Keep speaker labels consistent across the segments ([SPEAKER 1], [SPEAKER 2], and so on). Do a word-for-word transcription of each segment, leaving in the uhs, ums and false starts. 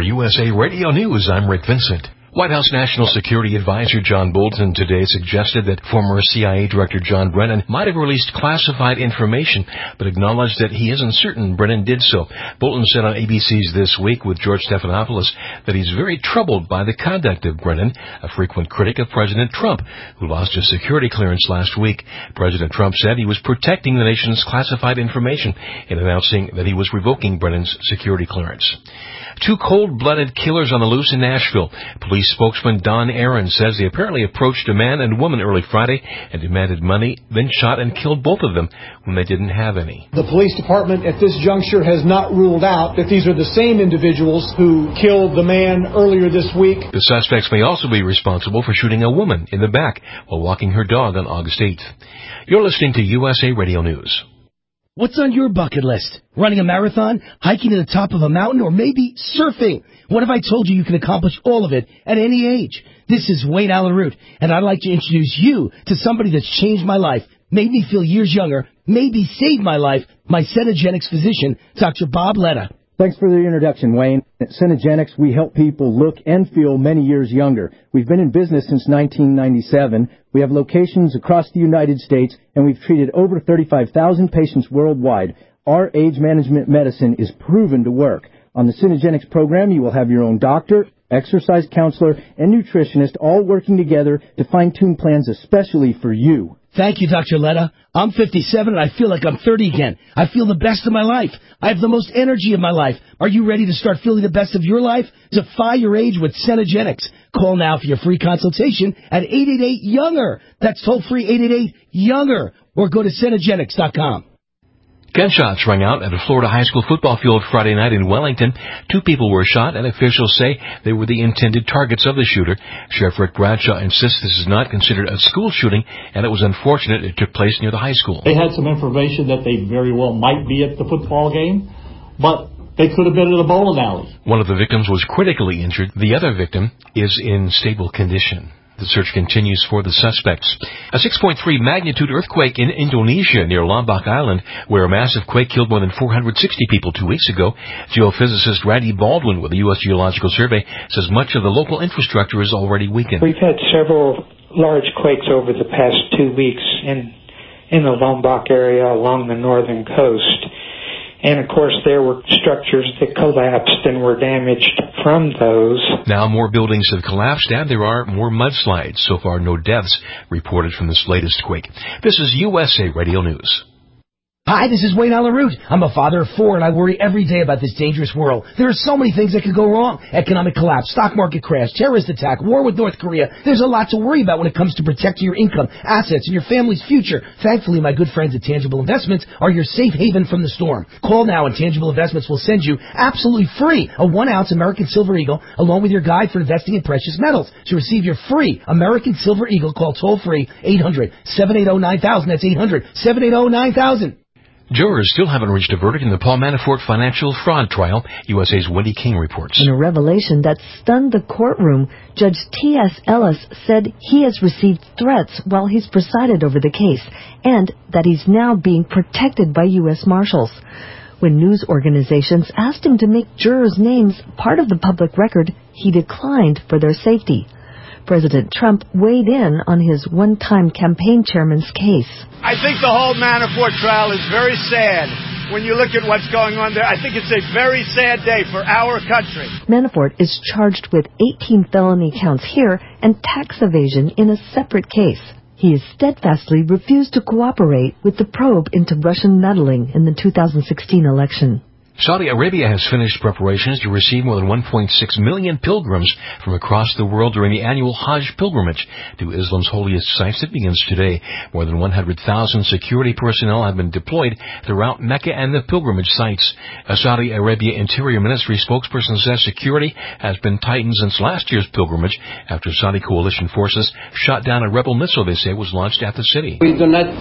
[SPEAKER 1] For U S A Radio News, I'm Rick Vincent. White House National Security Advisor John Bolton today suggested that former C I A Director John Brennan might have released classified information, but acknowledged that he isn't certain Brennan did so. Bolton said on A B C's This Week with George Stephanopoulos that he's very troubled by the conduct of Brennan, a frequent critic of President Trump, who lost his security clearance last week. President Trump said he was protecting the nation's classified information in announcing that he was revoking Brennan's security clearance. Two cold-blooded killers on the loose in Nashville. Police spokesman Don Aaron says they apparently approached a man and woman early Friday and demanded money, then shot and killed both of them when they didn't have any.
[SPEAKER 2] The police department at this juncture has not ruled out that these are the same individuals who killed the man earlier this week.
[SPEAKER 1] The suspects may also be responsible for shooting a woman in the back while walking her dog on August eighth. You're listening to U S A Radio News.
[SPEAKER 3] What's on your bucket list? Running a marathon, hiking to the top of a mountain, or maybe surfing? What if I told you you can accomplish all of it at any age? This is Wayne Allyn Root, and I'd like to introduce you to somebody that's changed my life, made me feel years younger, maybe saved my life, my Cenegenics physician, Doctor Bob Letta.
[SPEAKER 4] Thanks for the introduction, Wayne. At Cenegenics, we help people look and feel many years younger. We've been in business since nineteen ninety-seven. We have locations across the United States, and we've treated over thirty-five thousand patients worldwide. Our age management medicine is proven to work. On the Cenegenics program, you will have your own doctor, exercise counselor, and nutritionist all working together to fine-tune plans especially for you.
[SPEAKER 3] Thank you, Doctor Letta. I'm fifty-seven and I feel like I'm thirty again. I feel the best of my life. I have the most energy of my life. Are you ready to start feeling the best of your life? Defy your age with Cenegenics. Call now for your free consultation at eight eight eight, younger. That's toll free eight eight eight, younger. Or go to Cenegenics dot com.
[SPEAKER 1] Gunshots rang out at a Florida high school football field Friday night in Wellington. Two people were shot, and officials say they were the intended targets of the shooter. Sheriff Rick Bradshaw insists this is not considered a school shooting, and it was unfortunate it took place near the high school.
[SPEAKER 5] They had some information that they very well might be at the football game, but they could have been at a bowling alley.
[SPEAKER 1] One of the victims was critically injured. The other victim is in stable condition. The search continues for the suspects. A six point three magnitude earthquake in Indonesia near Lombok Island, where a massive quake killed more than four hundred sixty people two weeks ago. Geophysicist Randy Baldwin with the U S Geological Survey says much of the local infrastructure is already weakened.
[SPEAKER 6] We've had several large quakes over the past two weeks in, in the Lombok area along the northern coast. And, of course, there were structures that collapsed and were damaged from those.
[SPEAKER 1] Now more buildings have collapsed and there are more mudslides. So far, no deaths reported from this latest quake. This is U S A Radio News.
[SPEAKER 3] Hi, this is Wayne Allyn Root. I'm a father of four, and I worry every day about this dangerous world. There are so many things that could go wrong. Economic collapse, stock market crash, terrorist attack, war with North Korea. There's a lot to worry about when it comes to protecting your income, assets, and your family's future. Thankfully, my good friends at Tangible Investments are your safe haven from the storm. Call now, and Tangible Investments will send you absolutely free a one-ounce American Silver Eagle along with your guide for investing in precious metals. To receive your free American Silver Eagle, call toll-free eight hundred, seven eight zero, nine thousand. That's eight hundred, seven eight zero, nine thousand.
[SPEAKER 1] Jurors still haven't reached a verdict in the Paul Manafort financial fraud trial. U S A's Wendy King reports.
[SPEAKER 7] In a revelation that stunned the courtroom, Judge T S. Ellis said he has received threats while he's presided over the case, and that he's now being protected by U S Marshals. When news organizations asked him to make jurors' names part of the public record, he declined for their safety. President Trump weighed in on his one-time campaign chairman's case.
[SPEAKER 8] I think the whole Manafort trial is very sad. When you look at what's going on there, I think it's a very sad day for our country.
[SPEAKER 7] Manafort is charged with eighteen felony counts here and tax evasion in a separate case. He has steadfastly refused to cooperate with the probe into Russian meddling in the two thousand sixteen election.
[SPEAKER 1] Saudi Arabia has finished preparations to receive more than one point six million pilgrims from across the world during the annual Hajj pilgrimage to Islam's holiest sites that begins today. More than one hundred thousand security personnel have been deployed throughout Mecca and the pilgrimage sites. A Saudi Arabia Interior Ministry spokesperson says security has been tightened since last year's pilgrimage after Saudi coalition forces shot down a rebel missile they say was launched at the city.
[SPEAKER 9] We do not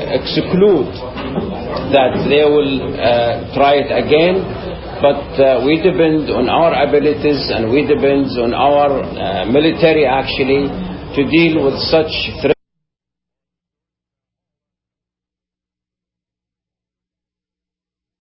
[SPEAKER 9] exclude that they will uh, try it again, but uh, we depend on our abilities and we depend on our uh, military actually to deal with such threats.